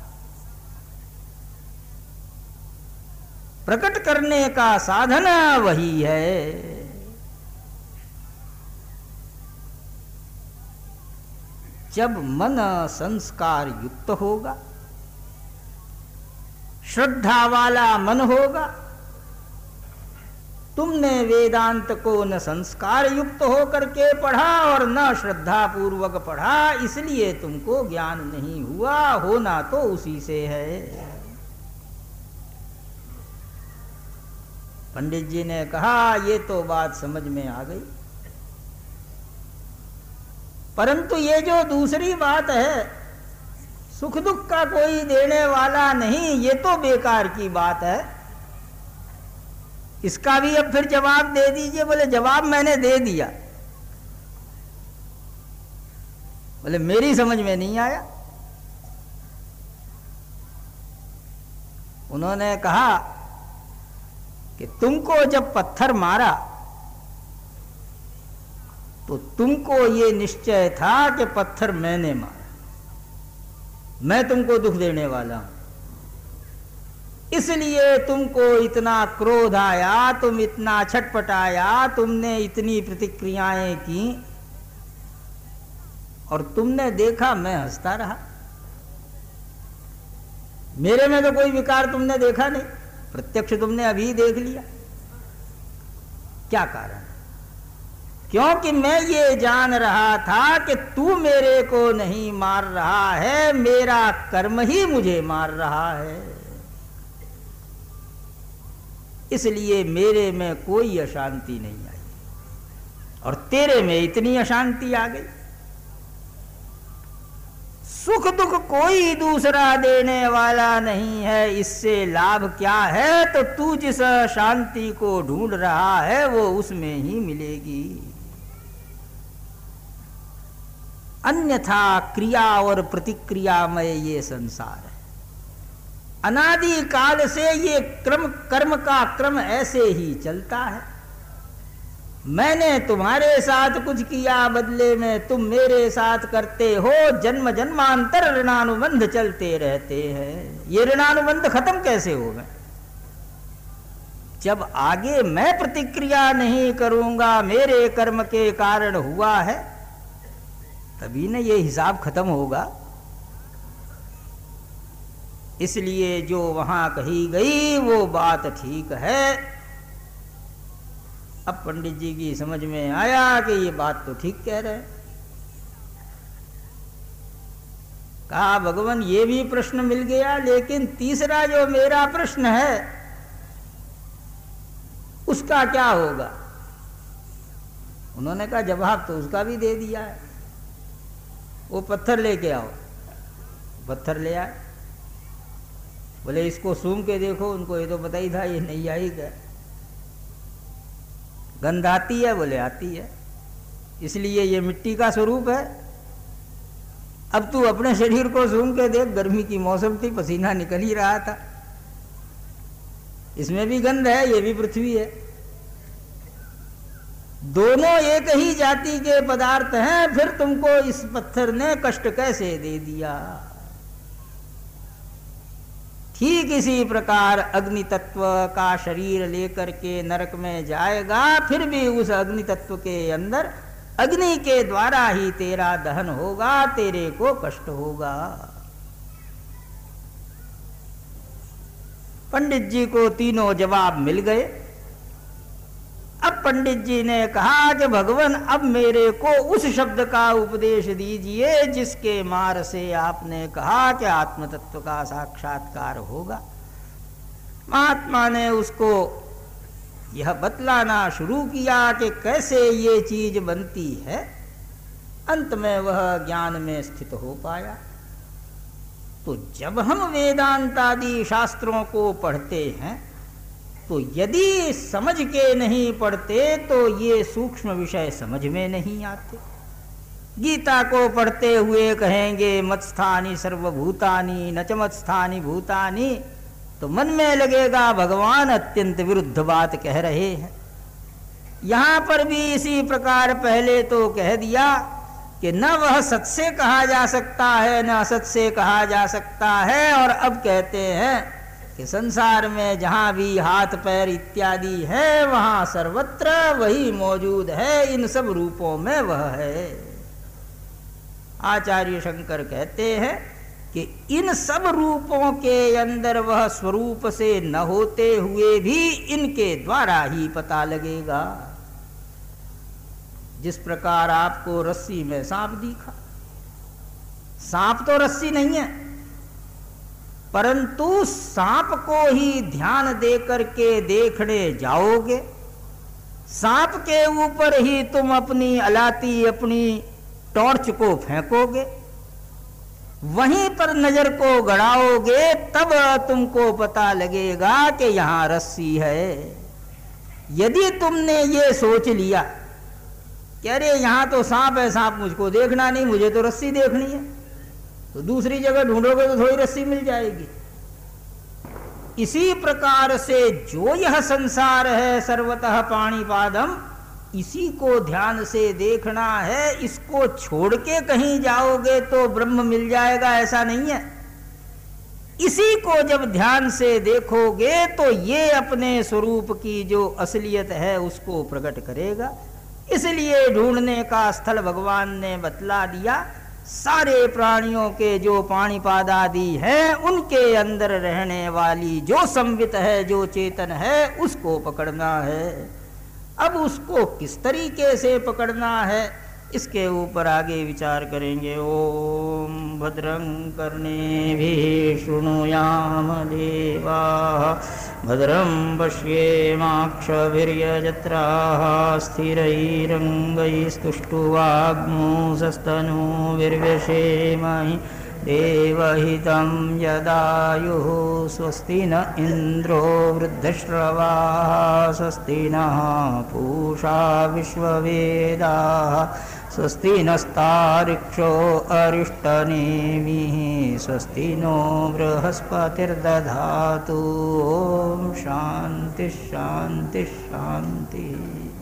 प्रकट करने का साधन वही है। जब मन संस्कार युक्त होगा, श्रद्धा वाला मन होगा, तुमने वेदांत को न संस्कार युक्त होकर के पढ़ा और न श्रद्धा पूर्वक पढ़ा, इसलिए तुमको ज्ञान नहीं हुआ। होना तो उसी से है। पंडित जी ने कहा ये तो बात समझ में आ गई, परंतु ये जो दूसरी बात है, सुख दुख का कोई देने वाला नहीं, ये तो बेकार की बात है। इसका भी अब फिर जवाब दे दीजिए। बोले जवाब मैंने दे दिया। बोले मेरी समझ में नहीं आया। उन्होंने कहा कि तुमको जब पत्थर मारा तो तुमको ये निश्चय था कि पत्थर मैंने मारा, मैं तुमको दुख देने वाला हूं, इसलिए तुमको इतना क्रोध आया, तुम इतना छटपटाया, तुमने इतनी प्रतिक्रियाएं की और तुमने देखा मैं हंसता रहा। मेरे में तो कोई विकार तुमने देखा नहीं, प्रत्यक्ष तुमने अभी देख लिया। क्या कारण? क्योंकि मैं ये जान रहा था कि तू मेरे को नहीं मार रहा है, मेरा कर्म ही मुझे मार रहा है, इसलिए मेरे में कोई अशांति नहीं आई और तेरे में इतनी अशांति आ गई। सुख दुख कोई दूसरा देने वाला नहीं है, इससे लाभ क्या है? तो तू जिस शांति को ढूंढ रहा है वो उसमें ही मिलेगी। अन्यथा क्रिया और प्रतिक्रियामय ये संसार है। अनादि काल से ये क्रम, कर्म का क्रम ऐसे ही चलता है। मैंने तुम्हारे साथ कुछ किया, बदले में तुम मेरे साथ करते हो, जन्म जन्मांतर ऋणानुबंध चलते रहते हैं। ये ऋणानुबंध खत्म कैसे हो गए? जब आगे मैं प्रतिक्रिया नहीं करूंगा, मेरे कर्म के कारण हुआ है, तभी न ये हिसाब खत्म होगा। इसलिए जो वहां कही गई वो बात ठीक है। अब पंडित जी की समझ में आया कि ये बात तो ठीक कह रहे हैं। कहा भगवान ये भी प्रश्न मिल गया, लेकिन तीसरा जो मेरा प्रश्न है उसका क्या होगा? उन्होंने कहा जवाब तो उसका भी दे दिया है। वो पत्थर लेके आओ। पत्थर ले आए। बोले इसको सूंघ के देखो। उनको ये तो पता ही था ये नहीं आई क्या, गंध आती है? बोले आती है। इसलिए ये मिट्टी का स्वरूप है। अब तू अपने शरीर को सूंघ के देख, गर्मी की मौसम थी, पसीना निकल ही रहा था, इसमें भी गंध है, ये भी पृथ्वी है। दोनों एक ही जाति के पदार्थ हैं, फिर तुमको इस पत्थर ने कष्ट कैसे दे दिया? ठीक इसी प्रकार अग्नि तत्व का शरीर लेकर के नरक में जाएगा, फिर भी उस अग्नि तत्व के अंदर अग्नि के द्वारा ही तेरा दहन होगा, तेरे को कष्ट होगा। पंडित जी को तीनों जवाब मिल गए। अब पंडित जी ने कहा कि भगवान अब मेरे को उस शब्द का उपदेश दीजिए जिसके मार से आपने कहा कि आत्म तत्व का साक्षात्कार होगा। महात्मा ने उसको यह बतलाना शुरू किया कि कैसे ये चीज बनती है। अंत में वह ज्ञान में स्थित हो पाया। तो जब हम वेदांत आदि शास्त्रों को पढ़ते हैं तो यदि समझ के नहीं पढ़ते तो ये सूक्ष्म विषय समझ में नहीं आते। गीता को पढ़ते हुए कहेंगे मत्स्थानि सर्वभूतानि न च मत्स्थानि भूतानि, तो मन में लगेगा भगवान अत्यंत विरुद्ध बात कह रहे हैं। यहां पर भी इसी प्रकार पहले तो कह दिया कि न वह सत से कहा जा सकता है न असत से कहा जा सकता है, और अब कहते हैं कि संसार में जहां भी हाथ पैर इत्यादि है वहां सर्वत्र वही मौजूद है, इन सब रूपों में वह है। आचार्य शंकर कहते हैं कि इन सब रूपों के अंदर वह स्वरूप से न होते हुए भी इनके द्वारा ही पता लगेगा। जिस प्रकार आपको रस्सी में सांप दिखा, सांप तो रस्सी नहीं है, परंतु सांप को ही ध्यान दे करके देखने जाओगे, सांप के ऊपर ही तुम अपनी अलाती अपनी टॉर्च को फेंकोगे, वहीं पर नजर को गड़ाओगे, तब तुमको पता लगेगा कि यहां रस्सी है। यदि तुमने ये सोच लिया कि अरे यहां तो सांप है, सांप मुझको देखना नहीं, मुझे तो रस्सी देखनी है, तो दूसरी जगह ढूंढोगे तो थोड़ी रस्सी मिल जाएगी। इसी प्रकार से जो यह संसार है सर्वतः पाणिपादम, इसी को ध्यान से देखना है। इसको छोड़ के कहीं जाओगे तो ब्रह्म मिल जाएगा, ऐसा नहीं है। इसी को जब ध्यान से देखोगे तो ये अपने स्वरूप की जो असलियत है उसको प्रकट करेगा। इसलिए ढूंढने का स्थल भगवान ने बतला दिया। सारे प्राणियों के जो पाणिपाद आदि हैं उनके अंदर रहने वाली जो संवित है, जो चेतन है, उसको पकड़ना है। अब उसको किस तरीके से पकड़ना है इसके ऊपर आगे विचार करेंगे। ओम भद्रं कर्णेभिः शृणुयाम देवाः, भद्रं पश्येमाक्षभिर्यजत्राः, स्थिरैरङ्गैस्तुष्टुवाग्मुंसस्तनूभिर्व्यसेमहि देवहितं यदायुः। स्वस्ति न इन्द्रो वृद्धश्रवाः, स्वस्ति नः पूषा विश्ववेदाः, स्वस्ति नस्तार्क्ष्यो अरिष्टनेमिः, स्वस्ति नो बृहस्पतिर्दधातु। ओम शांति शांति शांति।